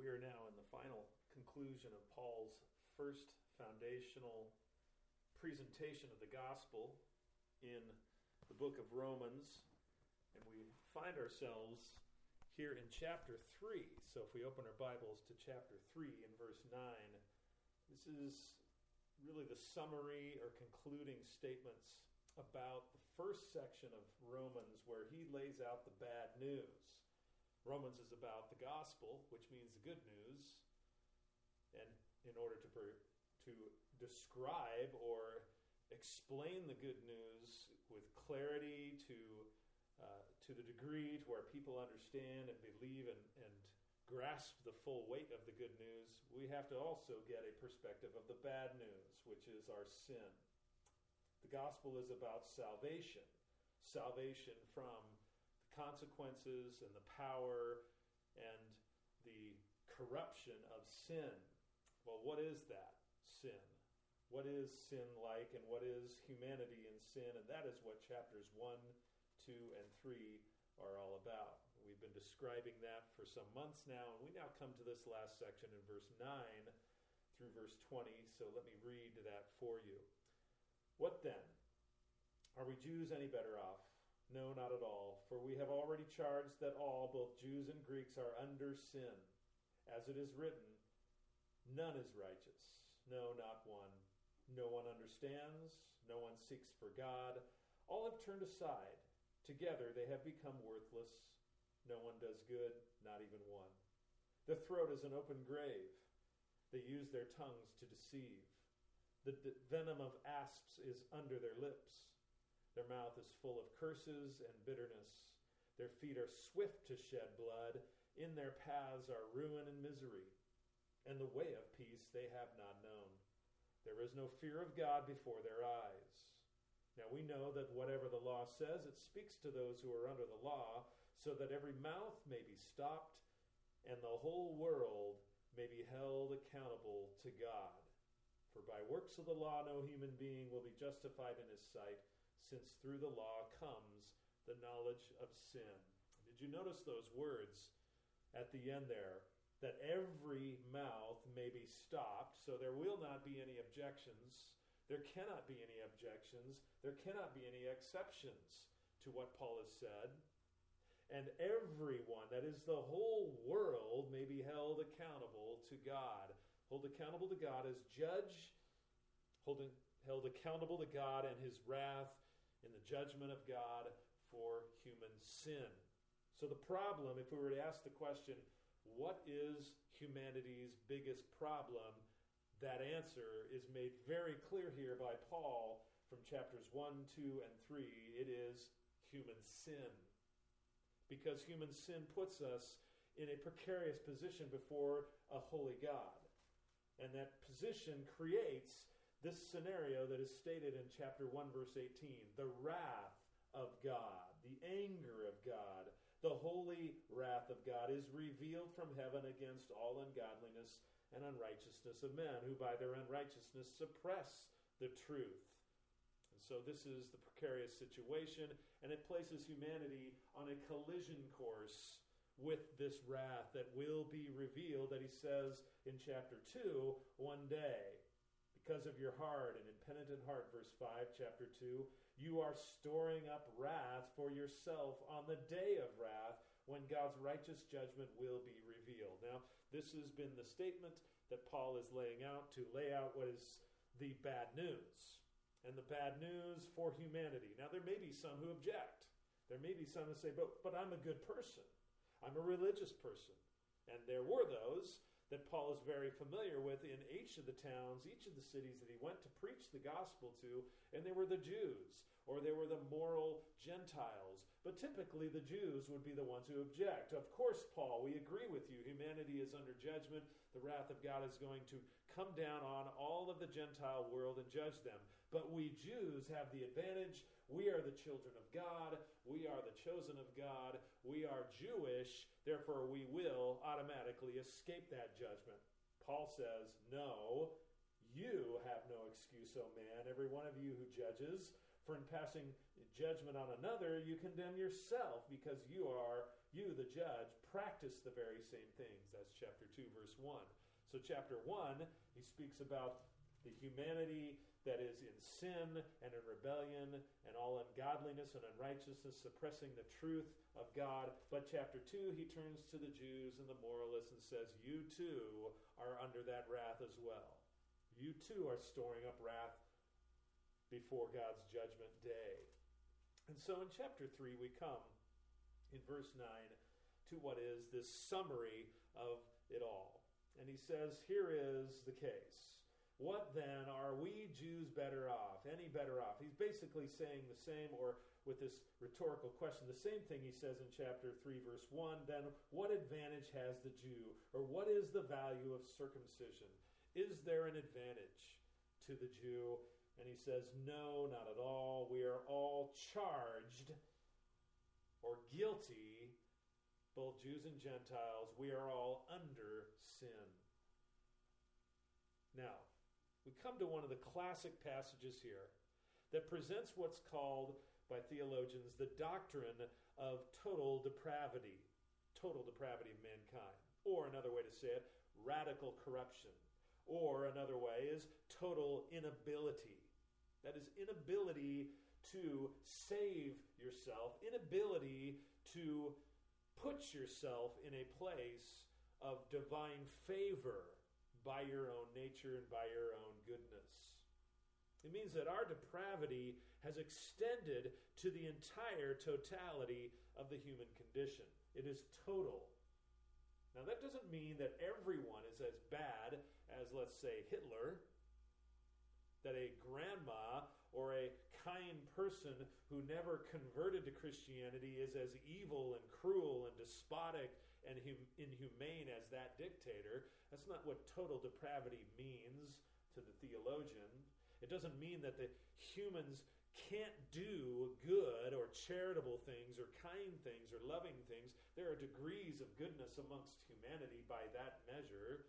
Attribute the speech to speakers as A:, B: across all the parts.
A: We are now in the final conclusion of Paul's first foundational presentation of the gospel in the book of Romans, and we find ourselves here in chapter 3. So if we open our Bibles to chapter 3 in verse 9, this is really the summary or concluding statements about the first section of Romans where he lays out the bad news. Romans is about the gospel, which means the good news, and in order to describe or explain the good news with clarity to the degree to where people understand and believe and grasp the full weight of the good news, we have to also get a perspective of the bad news, which is our sin. The gospel is about salvation from the consequences and the power and the corruption of sin. Well, what is that sin? What is sin like, and what is humanity in sin? And that is what chapters 1, 2, and 3 are all about. We've been describing that for some months now, and we now come to this last section in verse 9 through verse 20, so let me read that for you. What then? Are we Jews any better off? No, not at all, for we have already charged that all, both Jews and Greeks, are under sin. As it is written, none is righteous, no, not one. No one understands, no one seeks for God. All have turned aside. Together they have become worthless. No one does good, not even one. The throat is an open grave. They use their tongues to deceive. The venom of asps is under their lips. Their mouth is full of curses and bitterness. Their feet are swift to shed blood. In their paths are ruin and misery. And the way of peace they have not known. There is no fear of God before their eyes. Now we know that whatever the law says, it speaks to those who are under the law, so that every mouth may be stopped, and the whole world may be held accountable to God. For by works of the law no human being will be justified in his sight, since through the law comes the knowledge of sin. Did you notice those words at the end there? That every mouth may be stopped, so there will not be any objections. There cannot be any objections. There cannot be any exceptions to what Paul has said. And everyone, that is the whole world, may be held accountable to God. Held accountable to God as judge, held accountable to God and his wrath in the judgment of God for human sin. So the problem, if we were to ask the question, what is humanity's biggest problem? That answer is made very clear here by Paul from chapters 1, 2, and 3. It is human sin. Because human sin puts us in a precarious position before a holy God. And that position creates this scenario that is stated in chapter 1, verse 18. The wrath of God, the anger of God, the holy wrath of God is revealed from heaven against all ungodliness and unrighteousness of men, who by their unrighteousness suppress the truth. And so this is the precarious situation, and it places humanity on a collision course with this wrath that will be revealed, that he says in chapter 2, one day. Because of your hard and impenitent heart, verse 5, chapter 2, you are storing up wrath for yourself on the day of wrath, when God's righteous judgment will be revealed. Now, this has been the statement that Paul is laying out to lay out what is the bad news. And the bad news for humanity. Now, there may be some who object. There may be some who say, but I'm a good person. I'm a religious person. And there were those that Paul is very familiar with in each of the towns, each of the cities that he went to preach the gospel to, and they were the Jews, or they were the moral Gentiles. But typically the Jews would be the ones who object. Of course, Paul, we agree with you. Humanity is under judgment. The wrath of God is going to come down on all of the Gentile world and judge them. But we Jews have the advantage. We are the children of God. We are the chosen of God. We are Jewish. Therefore, we will automatically escape that judgment. Paul says, no, you have no excuse, O man, every one of you who judges. For in passing judgment on another, you condemn yourself, because you you, the judge, practice the very same things. That's chapter 2, verse 1. So chapter 1, he speaks about the humanity that is in sin and in rebellion and all ungodliness and unrighteousness, suppressing the truth of God. But chapter 2, he turns to the Jews and the moralists and says, you too are under that wrath as well. You too are storing up wrath before God's judgment day. And so in chapter 3, we come in verse 9 to what is this summary of it all. And he says, here is the case. What then, are we Jews better off? Any better off? He's basically saying the same, or with this rhetorical question, the same thing he says in chapter 3, verse 1. Then what advantage has the Jew? Or what is the value of circumcision? Is there an advantage to the Jew? And he says, no, not at all. We are all charged or guilty, both Jews and Gentiles. We are all under sin. Now, we come to one of the classic passages here that presents what's called by theologians the doctrine of total depravity of mankind. Or another way to say it, radical corruption. Or another way is total inability. That is, inability to save yourself, inability to put yourself in a place of divine favor by your own nature and by your own goodness. It means that our depravity has extended to the entire totality of the human condition. It is total. Now that doesn't mean that everyone is as bad as, let's say, Hitler, that a grandma or a kind person who never converted to Christianity is as evil and cruel and despotic and inhumane as that dictator. That's not what total depravity means to the theologian. It doesn't mean that the humans can't do good or charitable things or kind things or loving things. There are degrees of goodness amongst humanity by that measure.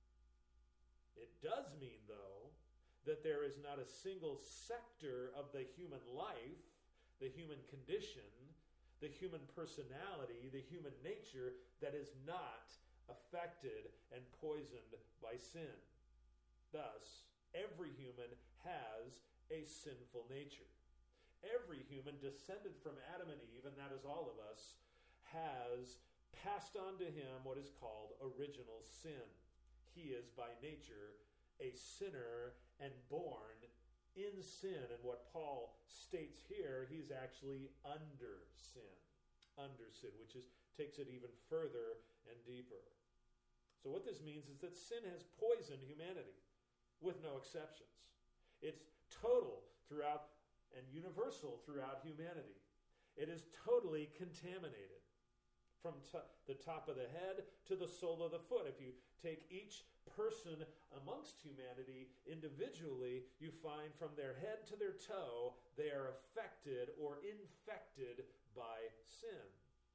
A: It does mean, though, that there is not a single sector of the human life, the human condition, the human personality, the human nature that is not affected and poisoned by sin. Thus, every human has a sinful nature. Every human descended from Adam and Eve, and that is all of us, has passed on to him what is called original sin. He is by nature a sinner and born in sin. And what Paul states here, he's actually under sin, which takes it even further and deeper. So what this means is that sin has poisoned humanity with no exceptions. It's total throughout and universal throughout humanity. It is totally contaminated from the top of the head to the sole of the foot. If you take each person amongst humanity individually, you find from their head to their toe, they are affected or infected by sin.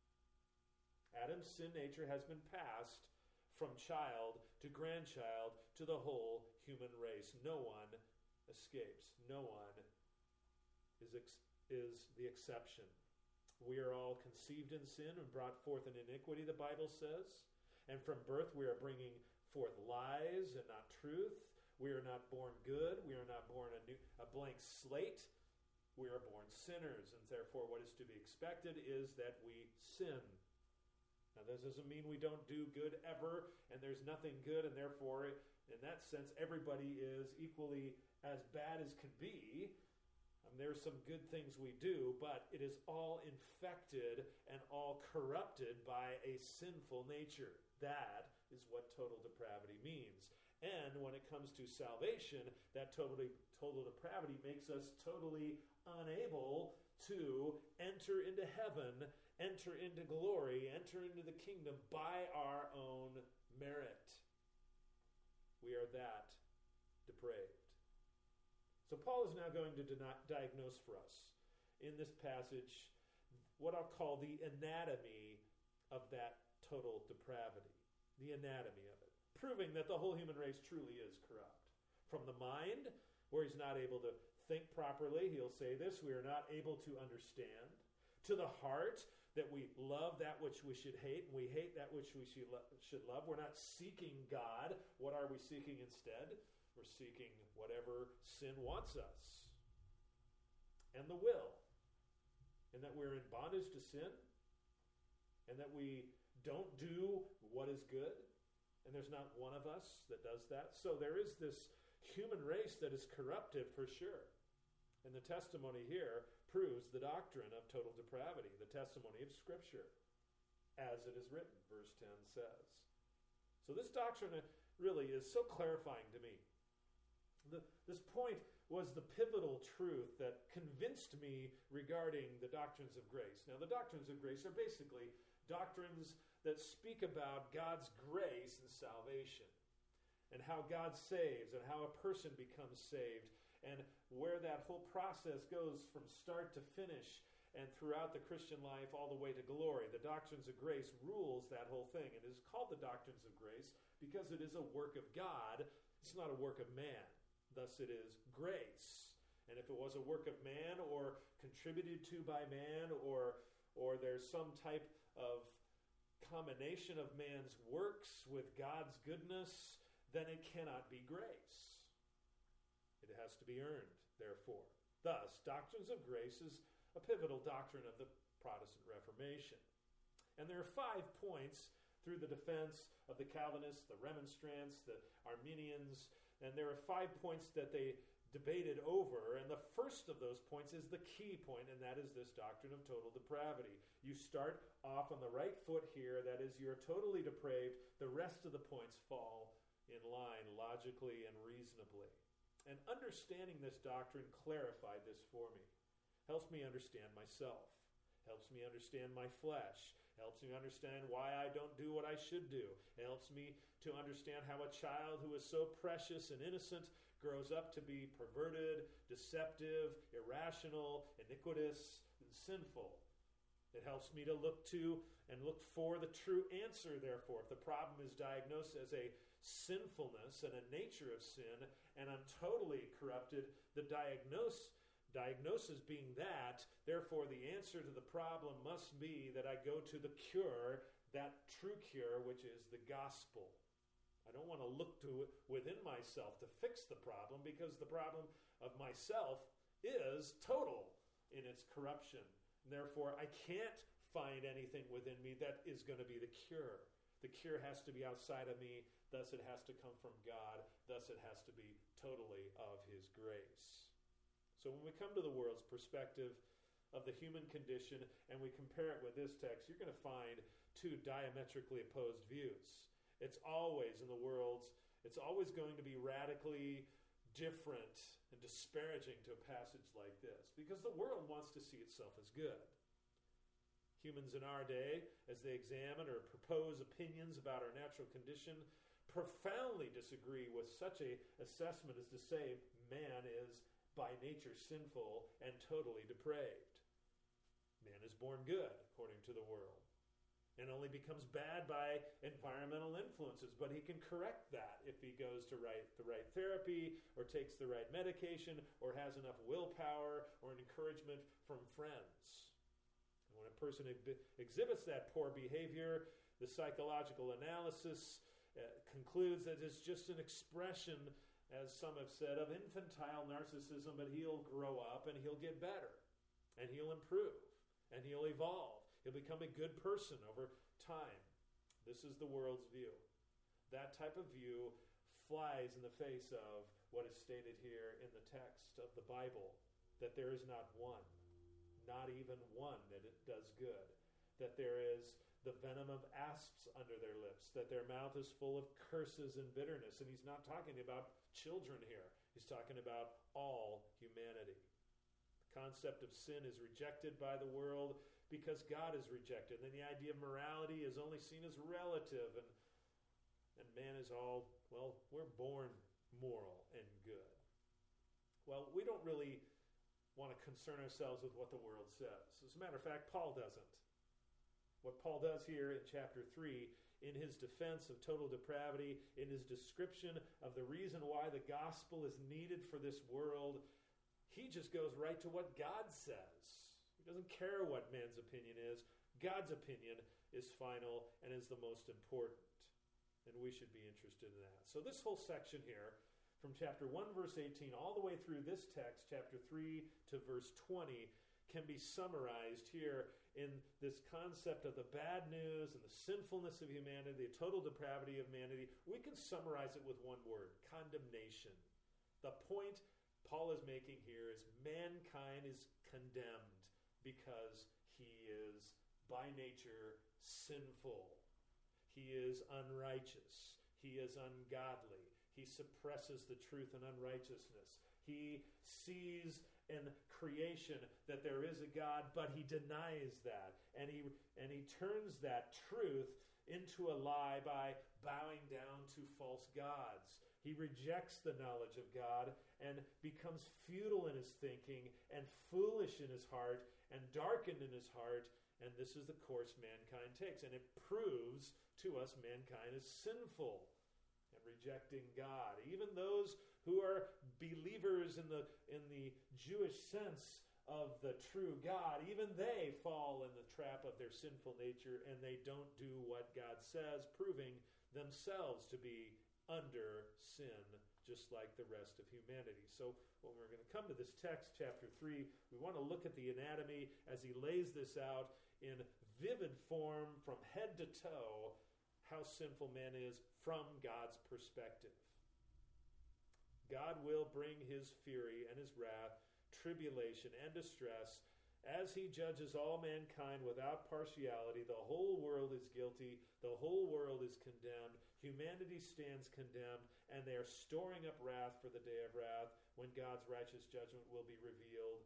A: Adam's sin nature has been passed from child to grandchild to the whole human race. No one escapes. No one is the exception. We are all conceived in sin and brought forth in iniquity, the Bible says. And from birth we are bringing forth lies and not truth. We are not born good. We are not born a blank slate. We are born sinners, and therefore what is to be expected is that we sin. Now this doesn't mean we don't do good ever, and there's nothing good, and therefore, in that sense, everybody is equally as bad as can be. There's some good things we do, but it is all infected and all corrupted by a sinful nature. That is what total depravity means. And when it comes to salvation, that total depravity makes us totally unable to enter into heaven, enter into glory, enter into the kingdom by our own merit. We are that depraved. So Paul is now going to diagnose for us in this passage what I'll call the anatomy of that total depravity. The anatomy of it. Proving that the whole human race truly is corrupt. From the mind, where he's not able to think properly, he'll say this, we are not able to understand. To the heart, that we love that which we should hate, and we hate that which we should love. We're not seeking God. What are we seeking instead? We're seeking whatever sin wants us, and the will, and that we're in bondage to sin, and that we don't do what is good, and there's not one of us that does that. So there is this human race that is corrupted for sure. And the testimony here proves the doctrine of total depravity, the testimony of Scripture, as it is written, verse 10 says. So this doctrine really is so clarifying to me. This point was the pivotal truth that convinced me regarding the doctrines of grace. Now, the doctrines of grace are basically doctrines that speak about God's grace and salvation, and how God saves, and how a person becomes saved, and where that whole process goes from start to finish and throughout the Christian life all the way to glory. The doctrines of grace rules that whole thing. It is called the doctrines of grace because it is a work of God. It's not a work of man. Thus it is grace. And if it was a work of man or contributed to by man or there's some type of combination of man's works with God's goodness, then it cannot be grace. It has to be earned, therefore. Thus, doctrines of grace is a pivotal doctrine of the Protestant Reformation. And there are 5 points through the defense of the Calvinists, the Remonstrants, the Arminians, and there are 5 points that they debated over, and the first of those points is the key point, and that is this doctrine of total depravity. You start off on the right foot here, that is, you're totally depraved. The rest of the points fall in line logically and reasonably. And understanding this doctrine clarified this for me. Helps me understand myself. Helps me understand my flesh. Helps me understand why I don't do what I should do. It helps me to understand how a child who is so precious and innocent grows up to be perverted, deceptive, irrational, iniquitous, and sinful. It helps me to look to and look for the true answer, therefore. If the problem is diagnosed as a sinfulness and a nature of sin, and I'm totally corrupted, the diagnosis being that, therefore the answer to the problem must be that I go to the cure, that true cure, which is the gospel. I don't want to look to it within myself to fix the problem, because the problem of myself is total in its corruption. And therefore, I can't find anything within me that is going to be the cure. The cure has to be outside of me, thus it has to come from God, thus it has to be totally of His grace. So when we come to the world's perspective of the human condition and we compare it with this text, you're going to find 2 diametrically opposed views. It's always in the world's, it's always going to be radically different and disparaging to a passage like this, because the world wants to see itself as good. Humans in our day, as they examine or propose opinions about our natural condition, profoundly disagree with such a assessment as to say man is by nature sinful and totally depraved. Man is born good, according to the world, and only becomes bad by environmental influences, but he can correct that if he goes to the right therapy or takes the right medication or has enough willpower or an encouragement from friends. When a person exhibits that poor behavior, the psychological analysis concludes that it's just an expression, as some have said, of infantile narcissism, but he'll grow up and he'll get better, and he'll improve, and he'll evolve. He'll become a good person over time. This is the world's view. That type of view flies in the face of what is stated here in the text of the Bible, that there is not one, not even one, that it does good, that there is the venom of asps under their lips, that their mouth is full of curses and bitterness. And he's not talking about children here. He's talking about all humanity. The concept of sin is rejected by the world because God is rejected. And the idea of morality is only seen as relative, and man is all, well, we're born moral and good. Well, we don't really want to concern ourselves with what the world says. As a matter of fact, Paul doesn't. What Paul does here in chapter 3, in his defense of total depravity, in his description of the reason why the gospel is needed for this world, he just goes right to what God says. He doesn't care what man's opinion is. God's opinion is final and is the most important. And we should be interested in that. So this whole section here, from chapter 1, verse 18, all the way through this text, chapter 3 to verse 20, can be summarized here in this concept of the bad news and the sinfulness of humanity, the total depravity of humanity. We can summarize it with one word: condemnation. The point Paul is making here is mankind is condemned because he is by nature sinful. He is unrighteous. He is ungodly. He suppresses the truth and unrighteousness. He sees in creation that there is a God, but he denies that. And he turns that truth into a lie by bowing down to false gods. He rejects the knowledge of God and becomes futile in his thinking and foolish in his heart and darkened in his heart. And this is the course mankind takes. And it proves to us mankind is sinful and rejecting God. Even those who are believers in the Jewish sense of the true God, even they fall in the trap of their sinful nature, and they don't do what God says, proving themselves to be under sin, just like the rest of humanity. So when we're going to come to this text, chapter 3, we want to look at the anatomy as he lays this out in vivid form from head to toe, how sinful man is from God's perspective. God will bring his fury and his wrath, tribulation and distress, as he judges all mankind without partiality. The whole world is guilty. The whole world is condemned. Humanity stands condemned, and they are storing up wrath for the day of wrath when God's righteous judgment will be revealed.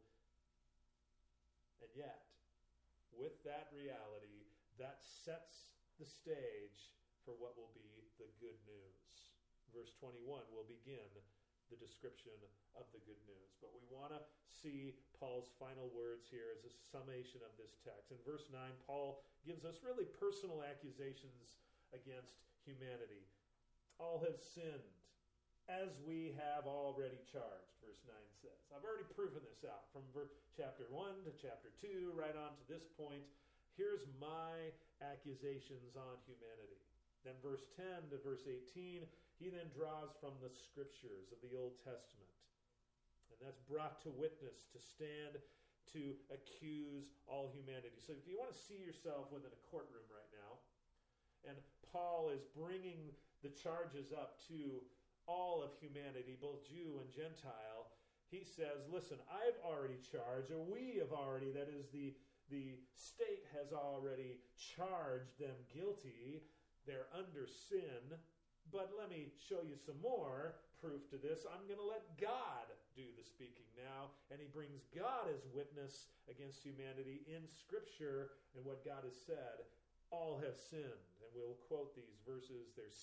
A: And yet, with that reality, that sets the stage for what will be the good news. Verse 21 will begin the description of the good news. But we want to see Paul's final words here as a summation of this text. In verse 9, Paul gives us really personal accusations against humanity. All have sinned, as we have already charged, verse 9 says. I've already proven this out from chapter 1 to chapter 2, right on to this point. Here's my accusations on humanity. Then verse 10 to verse 18, he then draws from the scriptures of the Old Testament. And that's brought to witness, to stand, to accuse all humanity. So if you want to see yourself within a courtroom right now, and Paul is bringing the charges up to all of humanity, both Jew and Gentile, he says, listen, I've already charged, or we have already, that is the state has already charged them guilty. They're under sin. But let me show you some more proof to this. I'm going to let God do the speaking now. And he brings God as witness against humanity in Scripture and what God has said. All have sinned. And we'll quote these verses. There's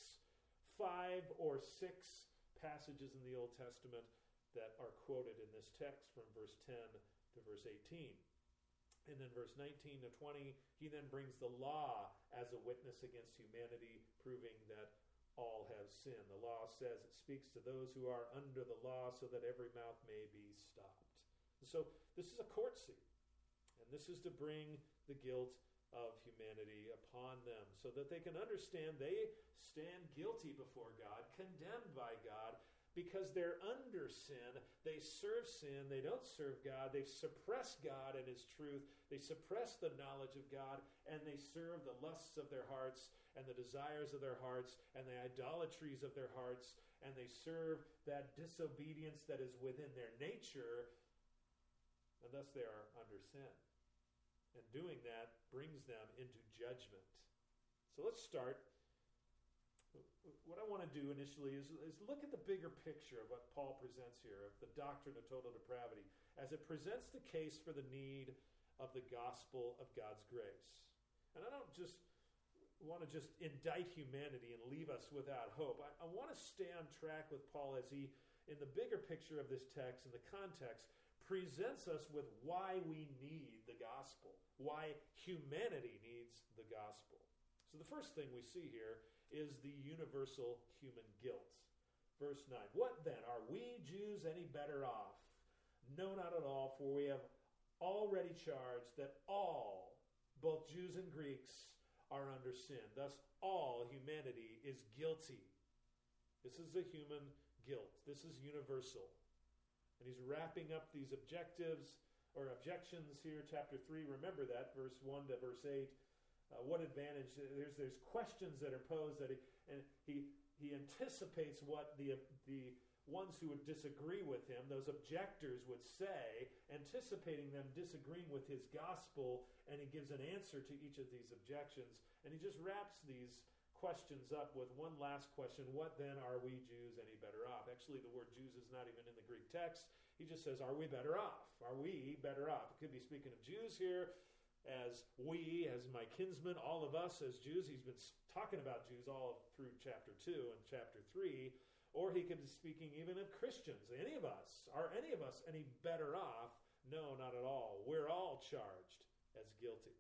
A: 5 or 6 passages in the Old Testament that are quoted in this text from verse 10 to verse 18. And then verse 19 to 20, he then brings the law as a witness against humanity, proving that all have sinned. The law says it speaks to those who are under the law so that every mouth may be stopped. And so this is a court scene. And this is to bring the guilt of humanity upon them so that they can understand they stand guilty before God, condemned by God, because they're under sin. They serve sin. They don't serve God. They've suppressed God and his truth. They suppress the knowledge of God, and they serve the lusts of their hearts and the desires of their hearts and the idolatries of their hearts, and they serve that disobedience that is within their nature, and thus they are under sin. And doing that brings them into judgment. So let's start. What I want to do initially is look at the bigger picture of what Paul presents here, of the doctrine of total depravity, as it presents the case for the need of the gospel of God's grace. And I don't just want to just indict humanity and leave us without hope. I want to stay on track with Paul as he, in the bigger picture of this text, in the context, presents us with why we need the gospel, why humanity needs the gospel. So the first thing we see here is the universal human guilt. Verse 9, what then? Are we Jews any better off? No, not at all, for we have already charged that all both Jews and Greeks are under sin. Thus, all humanity is guilty. This is a human guilt. This is universal. And he's wrapping up these objectives or objections here, chapter 3. Remember that, verse 1 to verse 8. What advantage? There's questions that are posed that he anticipates what the ones who would disagree with him, those objectors, would say, anticipating them disagreeing with his gospel, and he gives an answer to each of these objections. And he just wraps these questions up with one last question: what then, are we Jews any better off? Actually, the word Jews is not even in the Greek text. He just says, are we better off? Are we better off? It could be speaking of Jews here, as we, as my kinsmen, all of us as Jews. He's been talking about Jews all through chapter 2 and chapter 3. Or he could be speaking even of Christians. Any of us, are any of us any better off? No, not at all. We're all charged as guilty.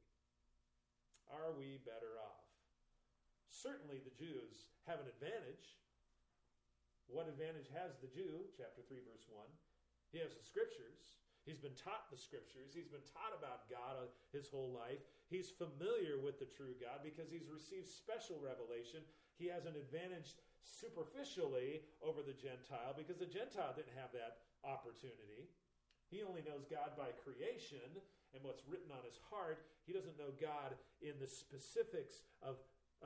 A: Are we better off? Certainly the Jews have an advantage. What advantage has the Jew? Chapter 3, verse 1. He has the Scriptures. He's been taught the Scriptures. He's been taught about God his whole life. He's familiar with the true God because he's received special revelation. He has an advantage superficially over the Gentile because the Gentile didn't have that opportunity. He only knows God by creation and what's written on his heart. He doesn't know God in the specifics of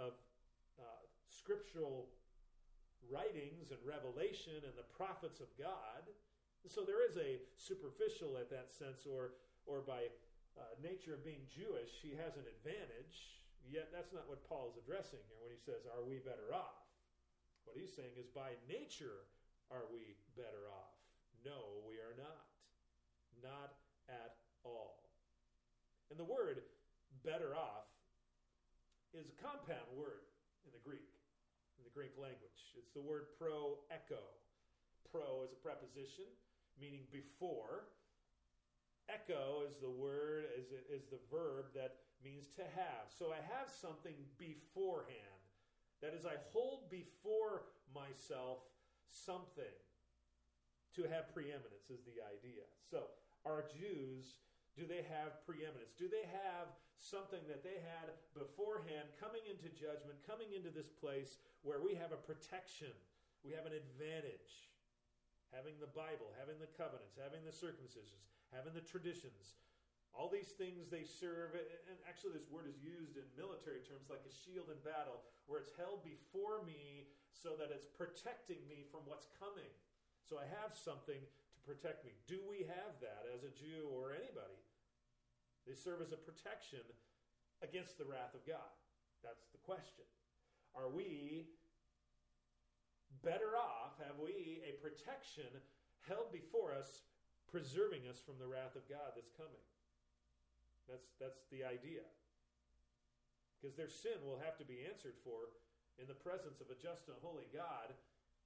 A: scriptural writings and revelation and the prophets of God. So there is a superficial at that sense, or by nature of being Jewish, he has an advantage. Yet that's not what Paul is addressing here when he says, are we better off? What he's saying is, by nature, are we better off? No, we are not. Not at all. And the word better off is a compound word in the Greek language. It's the word pro-echo. Pro is a preposition, meaning before. Echo is the word, is the verb that means to have. So I have something beforehand. That is, I hold before myself something. To have preeminence is the idea. So, are Jews, do they have preeminence? Do they have something that they had beforehand coming into judgment, coming into this place where we have a protection, we have an advantage? Having the Bible, having the covenants, having the circumcisions, having the traditions. All these things they serve, and actually this word is used in military terms like a shield in battle, where it's held before me so that it's protecting me from what's coming. So I have something to protect me. Do we have that as a Jew or anybody? They serve as a protection against the wrath of God. That's the question. Are we better off? Have we a protection held before us, preserving us from the wrath of God that's coming? That's the idea. Because their sin will have to be answered for in the presence of a just and holy God.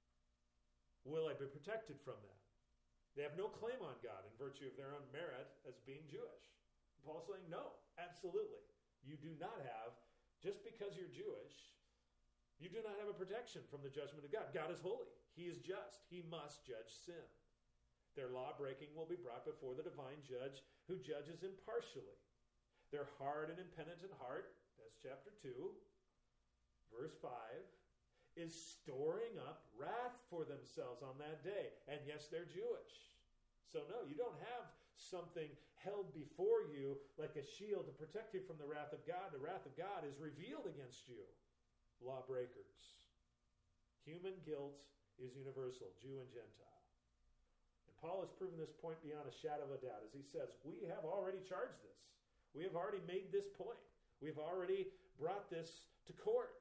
A: Will I be protected from that? They have no claim on God in virtue of their own merit as being Jewish. Paul's saying, no, absolutely. You do not have, just because you're Jewish, you do not have a protection from the judgment of God. God is holy. He is just. He must judge sin. Their law-breaking will be brought before the divine judge who judges impartially. Their hard and impenitent heart, that's chapter 2, verse 5, is storing up wrath for themselves on that day. And yes, they're Jewish. So no, you don't have something held before you like a shield to protect you from the wrath of God. The wrath of God is revealed against you, lawbreakers. Human guilt is universal, Jew and Gentile. And Paul has proven this point beyond a shadow of a doubt as he says, we have already charged this. We have already made this point. We've already brought this to court.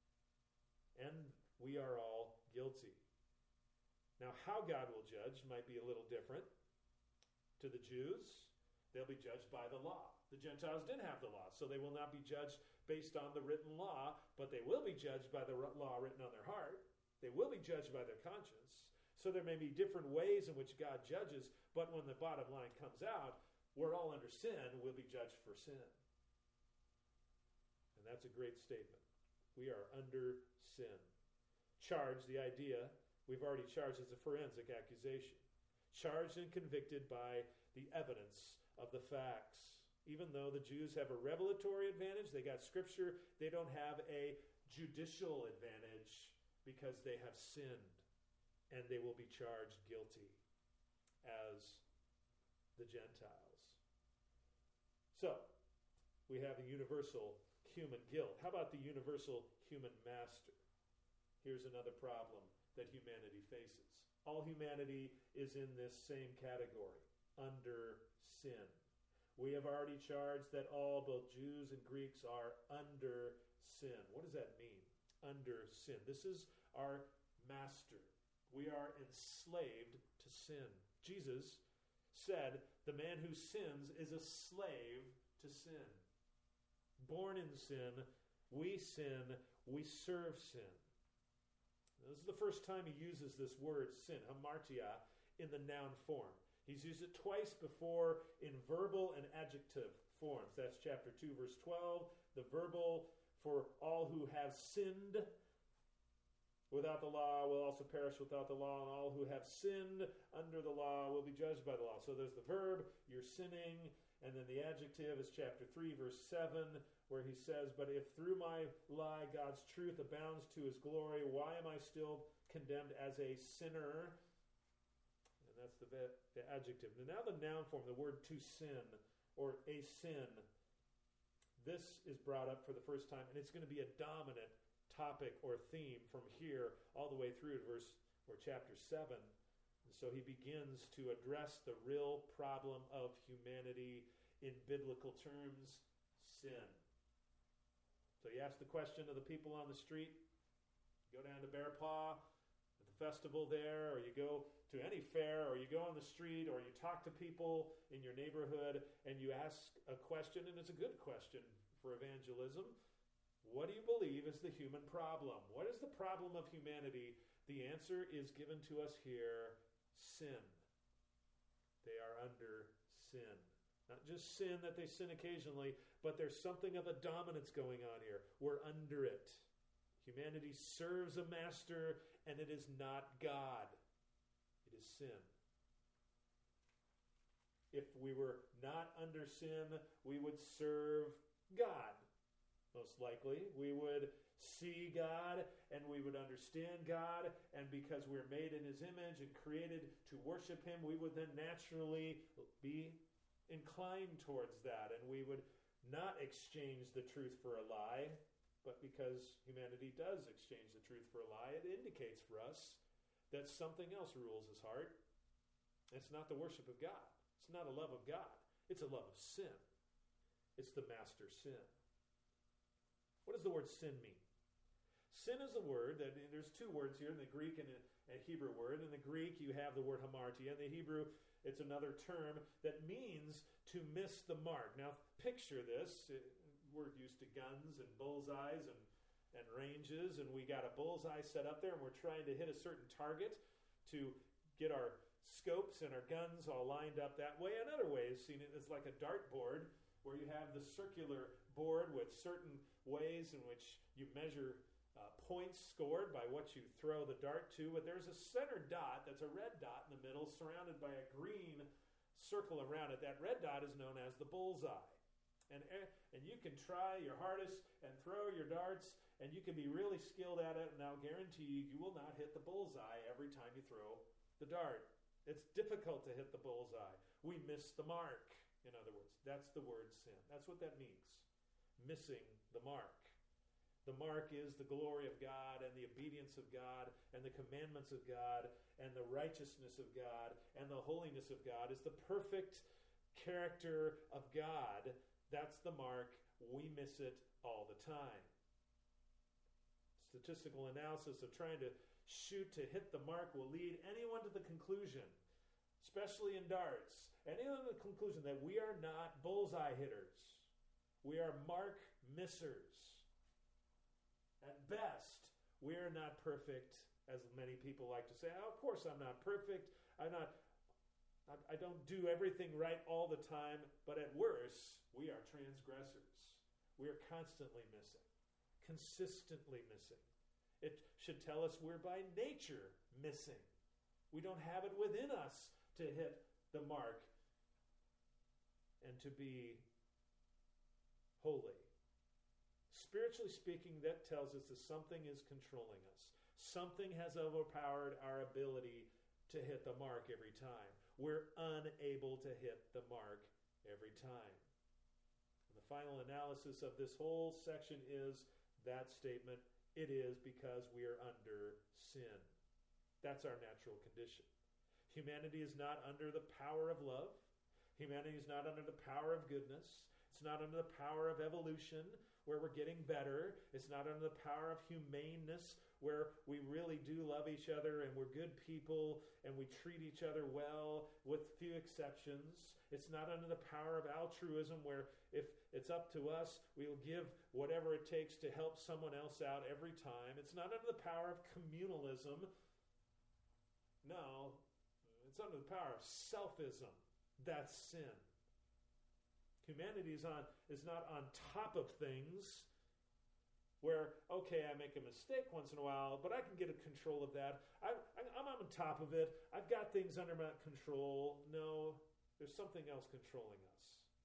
A: And we are all guilty. Now, how God will judge might be a little different. To the Jews, they'll be judged by the law. The Gentiles didn't have the law, so they will not be judged based on the written law, but they will be judged by the law written on their heart. They will be judged by their conscience. So there may be different ways in which God judges, but when the bottom line comes out, we're all under sin, we'll be judged for sin. And that's a great statement. We are under sin. Charged, the idea, we've already charged as a forensic accusation. Charged and convicted by the evidence of the facts. Even though the Jews have a revelatory advantage, they got Scripture, they don't have a judicial advantage because they have sinned and they will be charged guilty as the Gentiles. So, we have the universal human guilt. How about the universal human master? Here's another problem that humanity faces. All humanity is in this same category, under sin. We have already charged that all, both Jews and Greeks, are under sin. What does that mean? Under sin. This is our master. We are enslaved to sin. Jesus said, the man who sins is a slave to sin. Born in sin, we serve sin. This is the first time he uses this word sin, hamartia, in the noun form. He's used it twice before in verbal and adjective forms. That's chapter 2, verse 12. The verbal, for all who have sinned without the law will also perish without the law, and all who have sinned under the law will be judged by the law. So there's the verb, you're sinning, and then the adjective is chapter 3, verse 7, where he says, but if through my lie God's truth abounds to his glory, why am I still condemned as a sinner? And that's the adjective. And now the noun form, the word to sin, or a sin, this is brought up for the first time, and it's going to be a dominant topic or theme from here all the way through to chapter 7. And so he begins to address the real problem of humanity in biblical terms, sin. So you ask the question of the people on the street, you go down to Bear Paw at the festival there, or you go to any fair, or you go on the street, or you talk to people in your neighborhood, and you ask a question, and it's a good question for evangelism. What do you believe is the human problem? What is the problem of humanity? The answer is given to us here, sin. They are under sin. Not just sin that they sin occasionally, but there's something of a dominance going on here. We're under it. Humanity serves a master, and it is not God. It is sin. If we were not under sin, we would serve God. Most likely, we would see God and we would understand God, and because we're made in his image and created to worship him, we would then naturally be inclined towards that, and we would not exchange the truth for a lie. But because humanity does exchange the truth for a lie, it indicates for us that something else rules his heart. It's not the worship of God. It's not a love of God. It's a love of sin. It's the master sin. What does the word sin mean? Sin is a word that, there's two words here, in the Greek and a Hebrew word. In the Greek, you have the word hamartia. In the Hebrew, it's another term that means to miss the mark. Now, picture this. We're used to guns and bullseyes and ranges, and we got a bullseye set up there, and we're trying to hit a certain target to get our scopes and our guns all lined up that way. Another way is seen it's like a dartboard, where you have the circular board with certain ways in which you measure points scored by what you throw the dart to, but there's a center dot that's a red dot in the middle surrounded by a green circle around it. That red dot is known as the bullseye. And you can try your hardest and throw your darts, and you can be really skilled at it, and I'll guarantee you will not hit the bullseye every time you throw the dart. It's difficult to hit the bullseye. We miss the mark, in other words. That's the word sin. That's what that means. Missing the mark. The mark is the glory of God and the obedience of God and the commandments of God and the righteousness of God and the holiness of God is the perfect character of God. That's the mark. We miss it all the time. Statistical analysis of trying to shoot to hit the mark will lead anyone to the conclusion, especially in darts, anyone to the conclusion that we are not bullseye hitters. We are mark missers. At best, we are not perfect, as many people like to say. Oh, of course I'm not perfect. I don't do everything right all the time, but at worst, we are transgressors. We are constantly missing, consistently missing. It should tell us we're by nature missing. We don't have it within us to hit the mark and to be holy. Spiritually speaking, that tells us that something is controlling us. Something has overpowered our ability to hit the mark every time. We're unable to hit the mark every time. And the final analysis of this whole section is that statement, it is because we are under sin. That's our natural condition. Humanity is not under the power of love. Humanity is not under the power of goodness. It's not under the power of evolution, where we're getting better. It's not under the power of humaneness, where we really do love each other and we're good people and we treat each other well with few exceptions. It's not under the power of altruism, where if it's up to us, we'll give whatever it takes to help someone else out every time. It's not under the power of communalism. No, it's under the power of selfism. That's sin. Humanity is not on top of things where, okay, I make a mistake once in a while, but I can get a control of that. I'm on top of it. I've got things under my control. No, there's something else controlling us.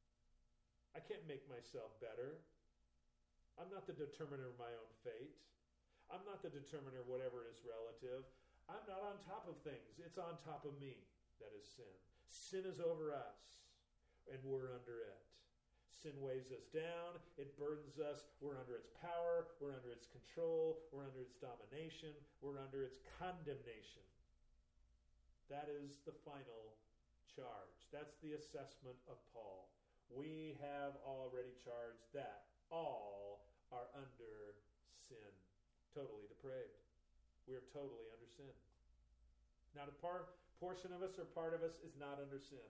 A: I can't make myself better. I'm not the determiner of my own fate. I'm not the determiner of whatever is relative. I'm not on top of things. It's on top of me. That is sin. Sin is over us, and we're under it. Sin weighs us down. It burdens us. We're under its power. We're under its control. We're under its domination. We're under its condemnation. That is the final charge. That's the assessment of Paul. We have already charged that all are under sin. Totally depraved. We are totally under sin. Not a portion of us or part of us is not under sin.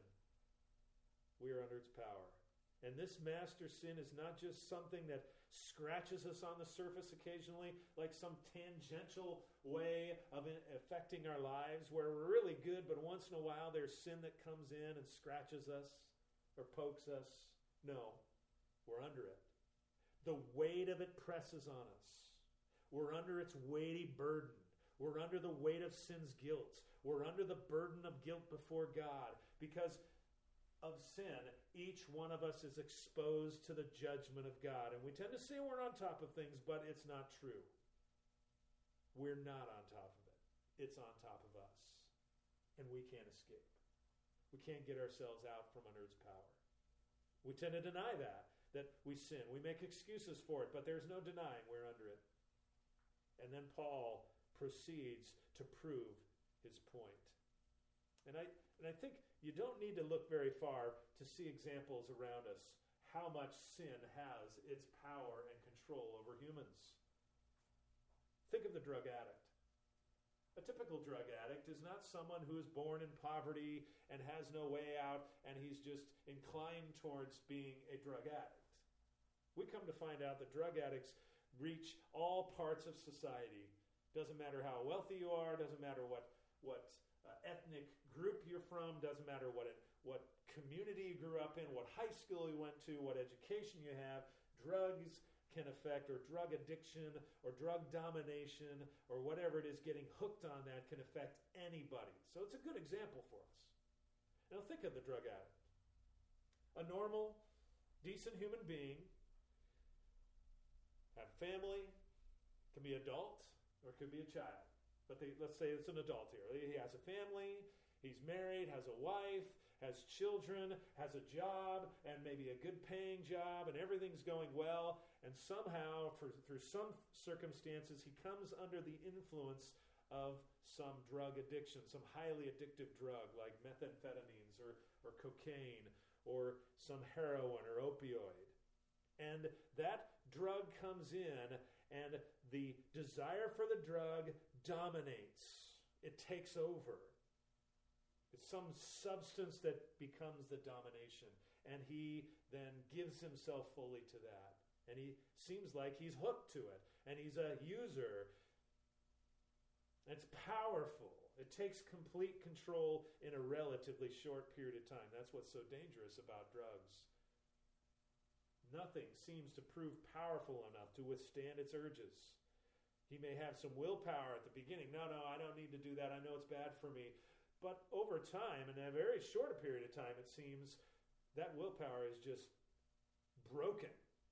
A: We are under its power. And this master sin is not just something that scratches us on the surface occasionally, like some tangential way of affecting our lives where we're really good, but once in a while there's sin that comes in and scratches us or pokes us. No, we're under it. The weight of it presses on us. We're under its weighty burden. We're under the weight of sin's guilt. We're under the burden of guilt before God because of sin. Each one of us is exposed to the judgment of God. And we tend to say we're on top of things, but it's not true. We're not on top of it. It's on top of us. And we can't escape. We can't get ourselves out from under its power. We tend to deny that we sin. We make excuses for it, but there's no denying we're under it. And then Paul proceeds to prove his point. And I think you don't need to look very far to see examples around us how much sin has its power and control over humans. Think of the drug addict. A typical drug addict is not someone who is born in poverty and has no way out and he's just inclined towards being a drug addict. We come to find out that drug addicts reach all parts of society. Doesn't matter how wealthy you are, doesn't matter what ethnic group you're from, doesn't matter what community you grew up in, what high school you went to, what education you have. Drugs can affect, or drug addiction, or drug domination, or whatever it is, getting hooked on that can affect anybody. So it's a good example for us. Now think of the drug addict. A normal, decent human being, have family, can be adult, or it could be a child. But let's say it's an adult here. He has a family, he's married, has a wife, has children, has a job, and maybe a good paying job, and everything's going well. And somehow, through some circumstances, he comes under the influence of some drug addiction, some highly addictive drug like methamphetamines or cocaine or some heroin or opioid. And that drug comes in, and the desire for the drug dominates. It takes over. It's some substance that becomes the domination. And he then gives himself fully to that. And he seems like he's hooked to it. And he's a user. It's powerful. It takes complete control in a relatively short period of time. That's what's so dangerous about drugs. Nothing seems to prove powerful enough to withstand its urges. He may have some willpower at the beginning. No, I don't need to do that. I know it's bad for me. But over time, in a very short period of time, it seems, that willpower is just broken.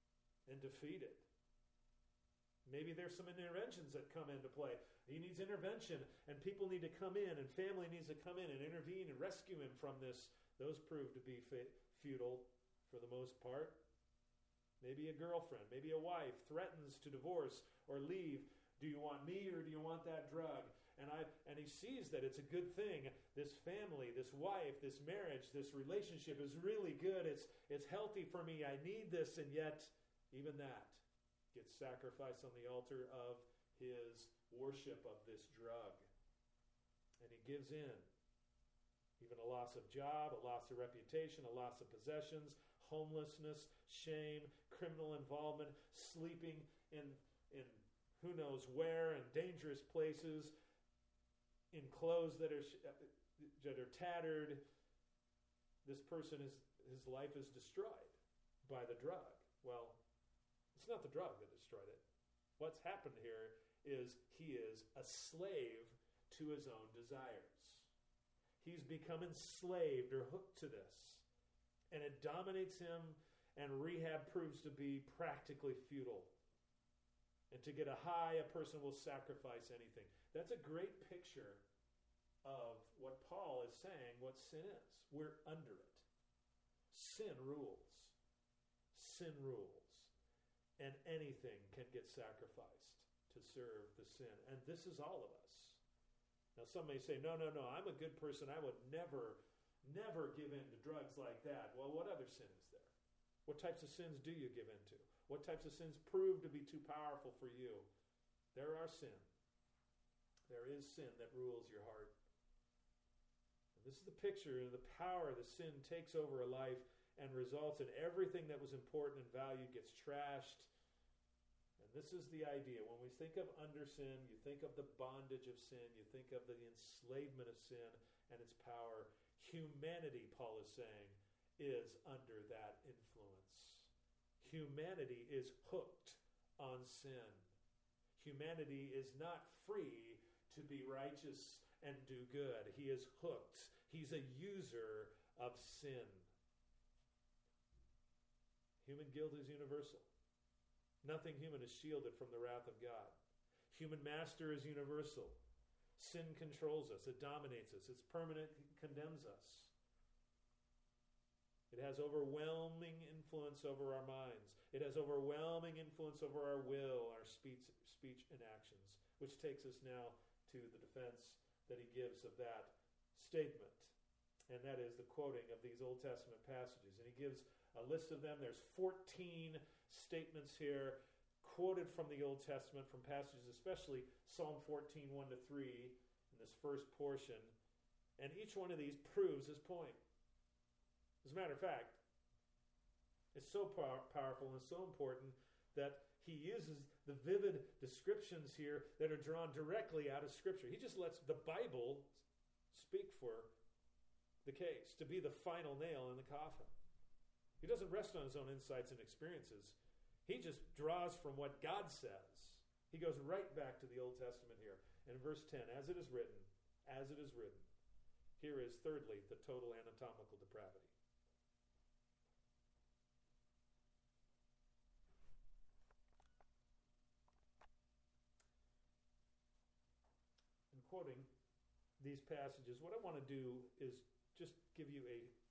A: and defeat it. Maybe there's some interventions that come into play. He needs intervention, and people need to come in, and family needs to come in and intervene and rescue him from this. Those prove to be futile for the most part. Maybe a girlfriend, maybe a wife threatens to divorce or leave. Do you want me or do you want that drug? And he sees that it's a good thing. This family, this wife, this marriage, this relationship is really good. It's healthy for me. I need this, and yet even that gets sacrificed on the altar of his worship of this drug. And he gives in. Even a loss of job, a loss of reputation, a loss of possessions, homelessness, shame, criminal involvement, sleeping in who knows where, in dangerous places, in clothes that are tattered. This person his life is destroyed by the drug. Well, it's not the drug that destroyed it. What's happened here is he is a slave to his own desires. He's become enslaved or hooked to this. And it dominates him, and rehab proves to be practically futile. And to get a high, a person will sacrifice anything. That's a great picture of what Paul is saying, what sin is. We're under it. Sin rules. Sin rules. And anything can get sacrificed to serve the sin. And this is all of us. Now some may say, no, I'm a good person. I would never give in to drugs like that. Well, what other sin is there? What types of sins do you give into? What types of sins prove to be too powerful for you? There are sin. There is sin that rules your heart. And this is the picture of the power the sin takes over a life and results in everything that was important and valued gets trashed. And this is the idea. When we think of under sin, you think of the bondage of sin, you think of the enslavement of sin and its power. Humanity, Paul is saying, is under that influence. Humanity is hooked on sin. Humanity is not free to be righteous and do good. He is hooked. He's a user of sin. Human guilt is universal. Nothing human is shielded from the wrath of God. Human master is universal. Sin controls us. It dominates us. It's permanent. It condemns us. It has overwhelming influence over our minds. It has overwhelming influence over our will, our speech and actions, which takes us now to the defense that he gives of that statement. And that is the quoting of these Old Testament passages. And he gives a list of them. There's 14 statements here quoted from the Old Testament, from passages, especially Psalm 14, 1-3, in this first portion. And each one of these proves his point. As a matter of fact, it's so powerful and so important that he uses the vivid descriptions here that are drawn directly out of Scripture. He just lets the Bible speak for the case, to be the final nail in the coffin. He doesn't rest on his own insights and experiences. He just draws from what God says. He goes right back to the Old Testament here. In verse 10, as it is written, here is thirdly the total anatomical depravity. In quoting these passages, what I want to do is just give you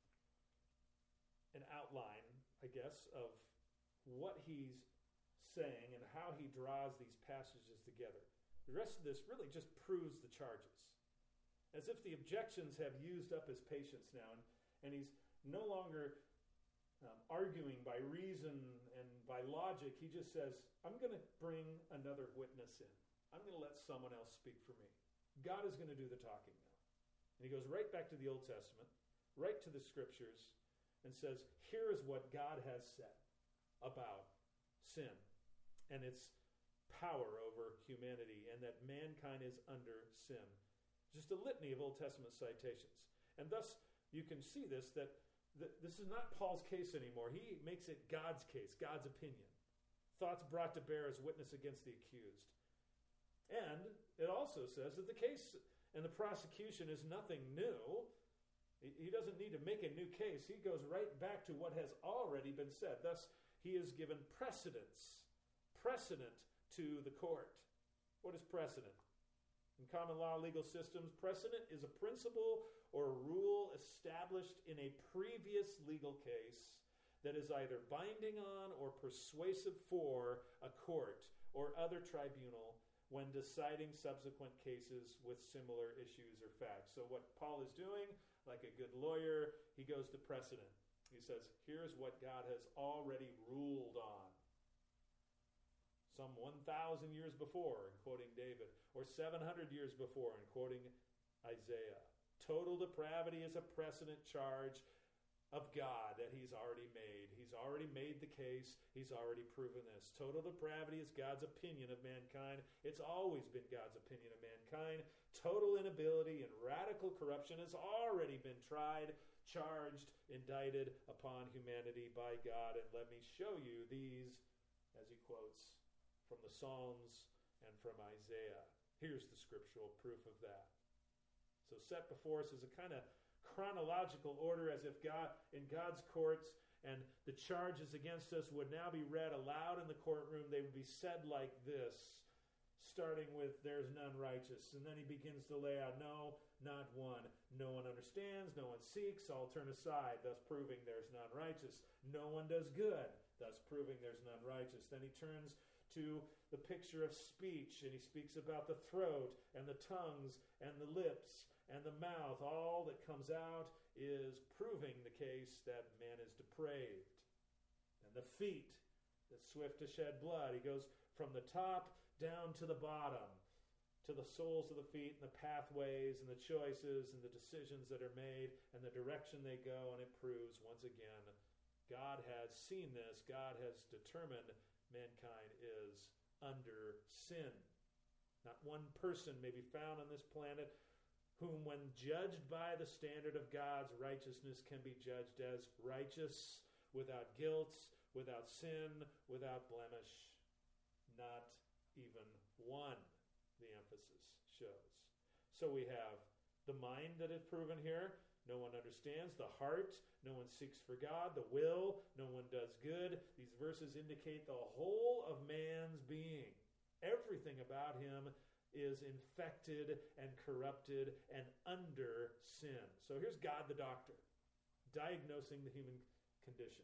A: an outline, I guess, of what he's saying and how he draws these passages together. The rest of this really just proves the charges. As if the objections have used up his patience now, and he's no longer arguing by reason and by logic. He just says, I'm going to bring another witness in. I'm going to let someone else speak for me. God is going to do the talking now. And he goes right back to the Old Testament, right to the Scriptures, and says, here is what God has said about sin and its power over humanity, and that mankind is under sin. Just a litany of Old Testament citations. And thus, you can see this, that this is not Paul's case anymore. He makes it God's case, God's opinion. Thoughts brought to bear as witness against the accused. And it also says that the case and the prosecution is nothing new. He doesn't need to make a new case. He goes right back to what has already been said. Thus, he is given precedent to the court. What is precedent? In common law legal systems, precedent is a principle or rule established in a previous legal case that is either binding on or persuasive for a court or other tribunal when deciding subsequent cases with similar issues or facts. So what Paul is doing, like a good lawyer, he goes to precedent. He says, here's what God has already ruled on. Some 1,000 years before, in quoting David, or 700 years before, in quoting Isaiah. Total depravity is a precedent charge of God that he's already made. He's already made the case. He's already proven this. Total depravity is God's opinion of mankind. It's always been God's opinion of mankind. Total inability and radical corruption has already been tried, charged, indicted upon humanity by God. And let me show you these, as he quotes from the Psalms and from Isaiah. Here's the scriptural proof of that. So set before us is a kind of chronological order, as if God, in God's courts, and the charges against us would now be read aloud in the courtroom. They would be said like this, starting with, there's none righteous. And then he begins to lay out, no, not one. No one understands, no one seeks, all turn aside, thus proving there's none righteous. No one does good, thus proving there's none righteous. Then he turns to the picture of speech, and he speaks about the throat and the tongues and the lips and the mouth. All that comes out is proving the case that man is depraved. And the feet, that's swift to shed blood. He goes from the top down to the bottom, to the soles of the feet and the pathways and the choices and the decisions that are made and the direction they go. And it proves, once again, God has seen this. God has determined mankind is under sin. Not one person may be found on this planet whom, when judged by the standard of God's righteousness, can be judged as righteous, without guilt, without sin, without blemish. Not even one, the emphasis shows. So we have the mind that is proven here. No one understands. The heart, no one seeks for God. The will, no one does good. These verses indicate the whole of man's being. Everything about him is infected and corrupted and under sin. So here's God the doctor, diagnosing the human condition.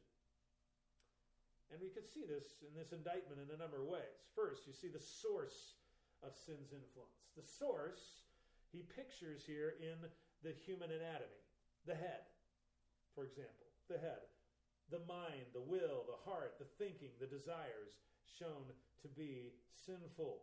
A: And we could see this in this indictment in a number of ways. First, you see the source of sin's influence. The source he pictures here in the human anatomy. The head, for example. The head. The mind, the will, the heart, the thinking, the desires shown to be sinful.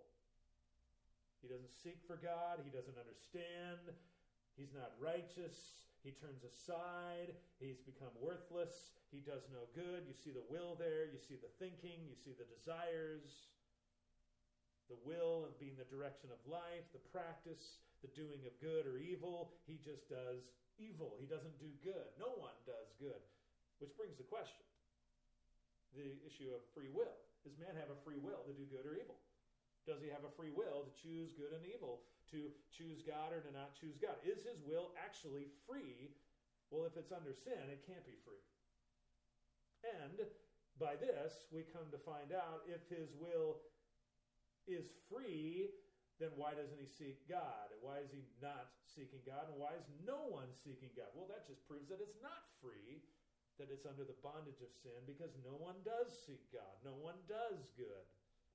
A: He doesn't seek for God. He doesn't understand. He's not righteous. He turns aside. He's become worthless. He does no good. You see the will there. You see the thinking. You see the desires. The will being the direction of life. The practice, the doing of good or evil. He just does evil. He doesn't do good. No one does good. Which brings the question. The issue of free will. Does man have a free will to do good or evil? Does he have a free will to choose good and evil, to choose God or to not choose God? Is his will actually free? Well, if it's under sin, it can't be free. And by this, we come to find out if his will is free, then why doesn't he seek God? Why is he not seeking God? And why is no one seeking God? Well, that just proves that it's not free, that it's under the bondage of sin, because no one does seek God. No one does good.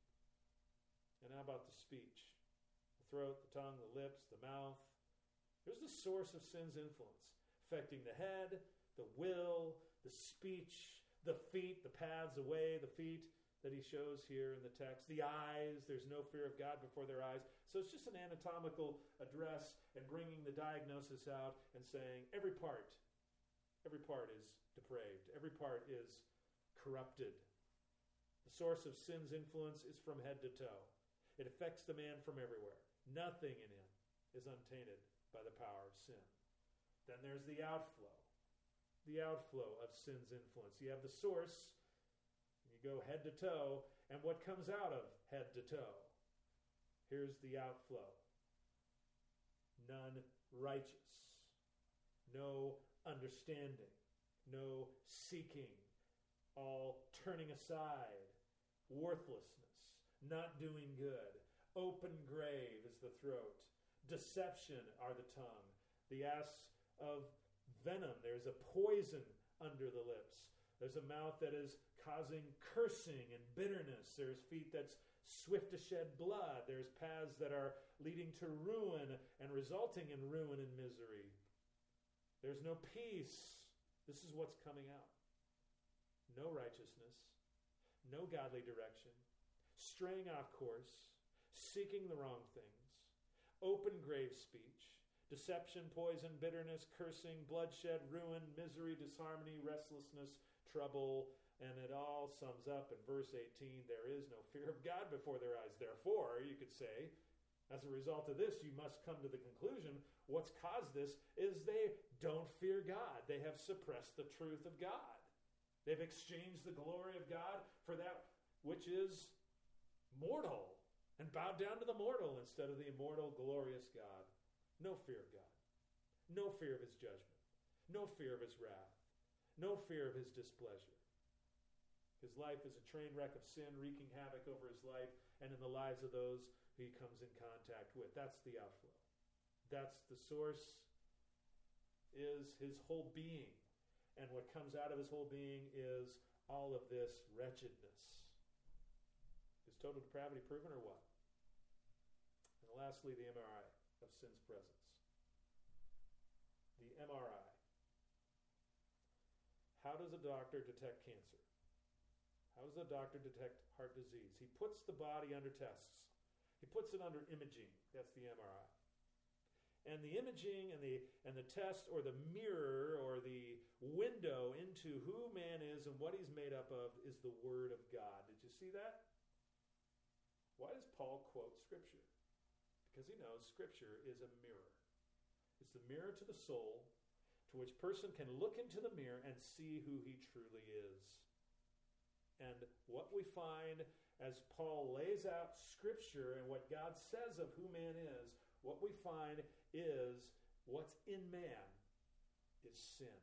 A: And how about the speech? The throat, the tongue, the lips, the mouth. There's the source of sin's influence, affecting the head, the will, the speech, the feet, the paths away, the feet that he shows here in the text. The eyes, there's no fear of God before their eyes. So it's just an anatomical address and bringing the diagnosis out and saying every part is depraved. Every part is corrupted. The source of sin's influence is from head to toe. It affects the man from everywhere. Nothing in him is untainted by the power of sin. Then there's the outflow of sin's influence. You have the source, and you go head to toe, and what comes out of head to toe? Here's the outflow. None righteous. No understanding. No seeking. all turning aside, worthlessness, not doing good. Open grave is the throat. Deception are the tongue. The ass of venom. There's a poison under the lips. There's a mouth that is causing cursing and bitterness. There's feet that's swift to shed blood. There's paths that are leading to ruin and resulting in ruin and misery. There's no peace. This is what's coming out. No righteousness. No godly direction. Straying off course. Seeking the wrong things. Open grave speech. Deception, poison, bitterness, cursing, bloodshed, ruin, misery, disharmony, restlessness, trouble. And it all sums up in verse 18, there is no fear of God before their eyes. Therefore, you could say, as a result of this, you must come to the conclusion, what's caused this is they don't fear God. They have suppressed the truth of God. They've exchanged the glory of God for that which is mortal and bowed down to the mortal instead of the immortal, glorious God. No fear of God. No fear of his judgment. No fear of his wrath. No fear of his displeasure. His life is a train wreck of sin wreaking havoc over his life and in the lives of those who he comes in contact with. That's the outflow. That's the source, is his whole being. And what comes out of his whole being is all of this wretchedness. Is total depravity proven or what? And lastly, the MRI of sin's presence. The MRI. How does a doctor detect cancer? How does a doctor detect heart disease? He puts the body under tests. He puts it under imaging. That's the MRI. And the imaging and the test or the mirror or the window into who man is and what he's made up of is the Word of God. Did you see that? Why does Paul quote Scripture? Because he knows Scripture is a mirror. It's the mirror to the soul, to which person can look into the mirror and see who he truly is. And what we find as Paul lays out Scripture and what God says of who man is, what we find is what's in man is sin.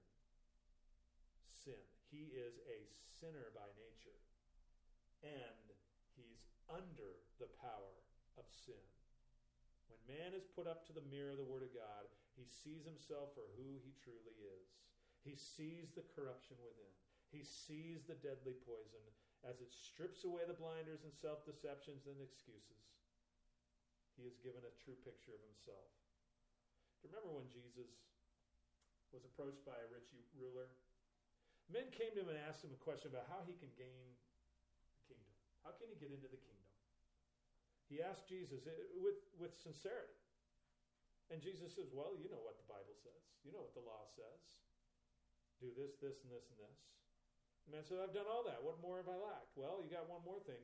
A: Sin. He is a sinner by nature. And he's under the power of sin. When man is put up to the mirror of the Word of God, he sees himself for who he truly is. He sees the corruption within. He sees the deadly poison as it strips away the blinders and self-deceptions and excuses. He is given a true picture of himself. Do you remember when Jesus was approached by a rich ruler? Men came to him and asked him a question about how he can gain the kingdom. How can he get into the kingdom? He asked Jesus with sincerity. And Jesus says, well, you know what the Bible says. You know what the law says. Do this, this, and this, and this. The man said, I've done all that. What more have I lacked? Well, you got one more thing.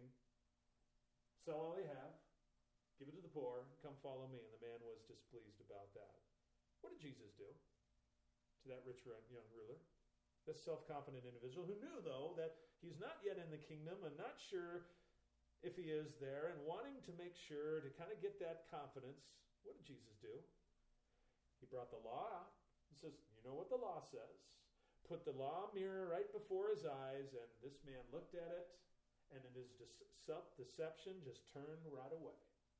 A: Sell all you have. Give it to the poor. Come follow me. And the man was displeased about that. What did Jesus do to that rich young ruler? This self-confident individual who knew, though, that he's not yet in the kingdom and not sure if he is there and wanting to make sure to kind of get that confidence. What did Jesus do? He brought the law out and says, you know what the law says. Put the law mirror right before his eyes, and this man looked at it, and in his self-deception just turned right away.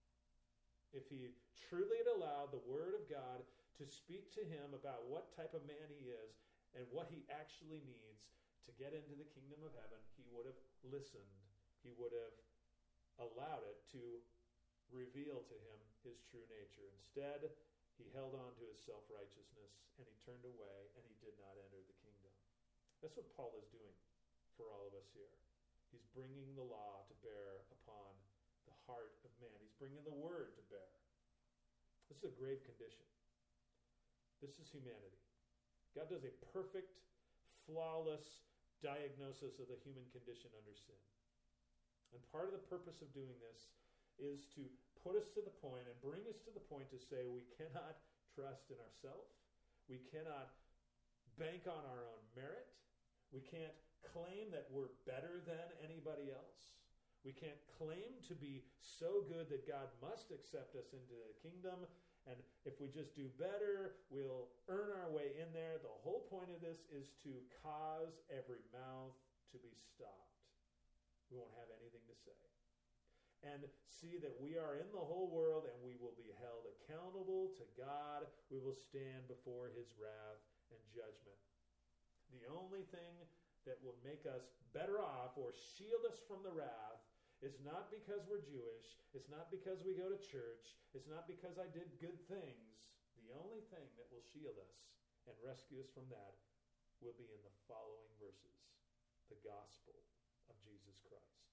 A: If he truly had allowed the Word of God to speak to him about what type of man he is and what he actually needs to get into the kingdom of heaven, he would have listened. He would have allowed it to reveal to him his true nature. Instead, he held on to his self-righteousness, and he turned away, and he did not enter the kingdom. That's what Paul is doing for all of us here. He's bringing the law to bear upon the heart of man. He's bringing the Word to bear. This is a grave condition. This is humanity. God does a perfect, flawless diagnosis of the human condition under sin. And part of the purpose of doing this is to put us to the point and bring us to the point to say we cannot trust in ourselves. We cannot bank on our own merit. We can't claim that we're better than anybody else. We can't claim to be so good that God must accept us into the kingdom. And if we just do better, we'll earn our way in there. The whole point of this is to cause every mouth to be stopped. We won't have anything to say. And see that we are in the whole world and we will be held accountable to God. We will stand before his wrath and judgment. The only thing that will make us better off or shield us from the wrath is not because we're Jewish. It's not because we go to church. It's not because I did good things. The only thing that will shield us and rescue us from that will be in the following verses. The gospel of Jesus Christ.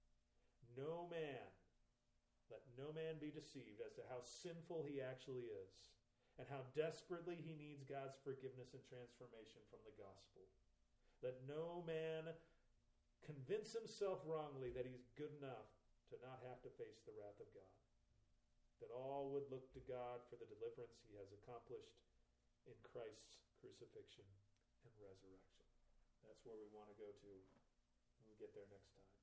A: Let no man be deceived as to how sinful he actually is and how desperately he needs God's forgiveness and transformation from the gospel. Let no man convince himself wrongly that he's good enough to not have to face the wrath of God. That all would look to God for the deliverance he has accomplished in Christ's crucifixion and resurrection. That's where we want to go to when we get there next time.